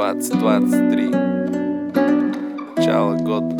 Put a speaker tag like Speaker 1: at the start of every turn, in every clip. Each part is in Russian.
Speaker 1: 2023. Начало года.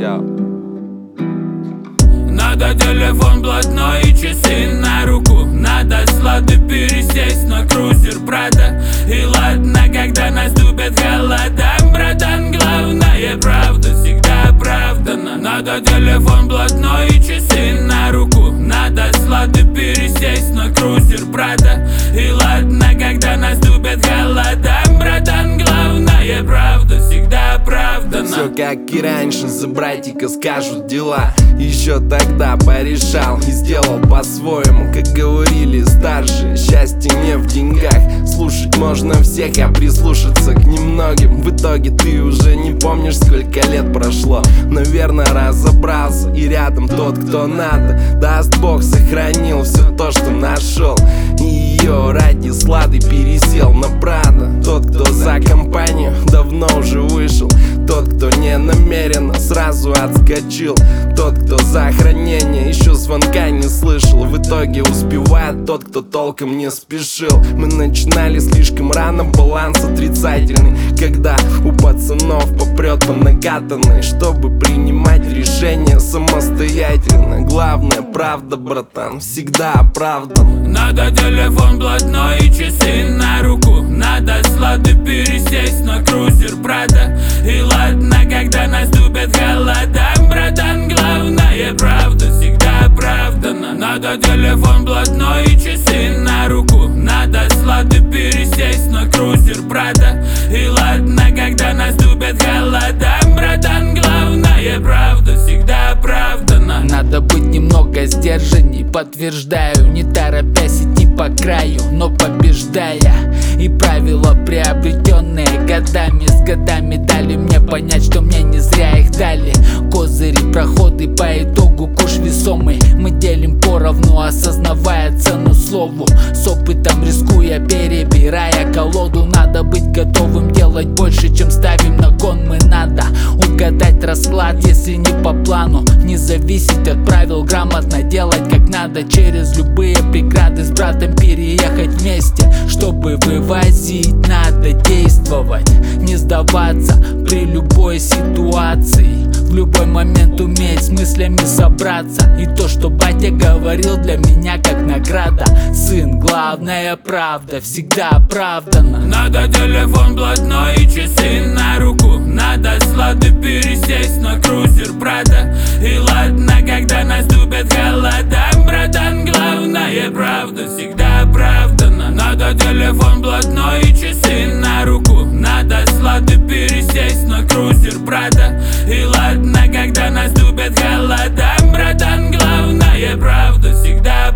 Speaker 2: Надо телефон блатной и часы на руку. Надо слады пересесть на крузер, брата. И ладно, когда наступит холода, братан, главное правда, всегда оправдана. Надо телефон блатной и часы на руку. Надо слады пересесть на крузер, брата. И ладно, когда наступит холода, братан, главное правда, всегда оправдана.
Speaker 1: Все как и раньше, за братика скажут дела. Еще тогда порешал и сделал по-своему. Как говорили старшие, счастье не в деньгах. Слушать можно всех, а прислушаться к немногим. В итоге ты уже не помнишь, сколько лет прошло. Наверное, разобрался, и рядом тот, кто надо. Даст Бог, сохранил все то, что нашел. И ее ради слады пересел на Прада. Тот, кто за компанию, давно уже вышел. Тот, кто не намеренно, сразу отскочил. Тот, кто за хранение, еще звонка не слышал. В итоге успевает тот, кто толком не спешил. Мы начинали слишком рано, баланс отрицательный. Когда у пацанов попрет по накатанной, чтобы принимать решения самостоятельно. Главное, правда, братан, всегда оправдана.
Speaker 2: Надо телефон блатной и часы на руку. Надо слады пересесть на крузер, брата. И ладно, когда наступит холода, братан, главное правда, всегда оправдана. Надо телефон блатной и часы на руку. Надо слады пересесть на крузер, брата. И ладно, когда наступит холода, братан, главное правда, всегда оправдана.
Speaker 3: Надо быть немного сдержанней, подтверждаю, не торопясь идти по краю, но побеждая. И правила, приобретенные годами, с годами дали мне понять, что мне не зря их дали. Козыри, проходы, по итогу куш весомый. Мы делим поровну, осознавая цену слову. С опытом рискуя, перебирая колоду. Надо быть готовым делать больше, чем ставим на кон. Мы надо угадать расклад, если не по плану. Не зависеть от правил, грамотно делать как надо. Через любые преграды с братом переехать вместе. Чтобы вывозить, надо действовать, не сдаваться при любой ситуации. В любой момент уметь с мыслями собраться. И то, что батя говорил, для меня как награда. Сын, главная правда, всегда оправдана.
Speaker 2: Надо телефон блатной и часы на руку. Надо слады пересесть на крузер, брата. И ладно, когда наступит холода, братан, главное правда, всегда оправдана. Надо телефон блатной и часы на руку. Надо слады пересесть на крузер, брата. И ладно, когда наступит холода, братан, главное правда, всегда